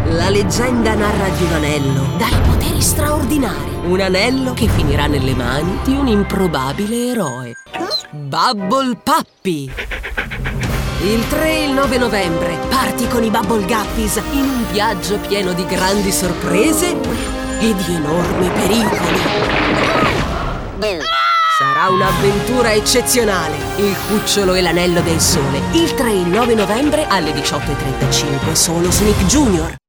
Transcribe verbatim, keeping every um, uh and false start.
La leggenda narra di un anello dai poteri straordinari. Un anello che finirà nelle mani di un improbabile eroe. Bubble Puppy! Il tre e il nove novembre parti con i Bubble Guppies in un viaggio pieno di grandi sorprese e di enormi pericoli. Sarà un'avventura eccezionale. Il cucciolo e l'anello del sole. Il tre e il nove novembre alle diciotto e trentacinque solo su Nick Junior.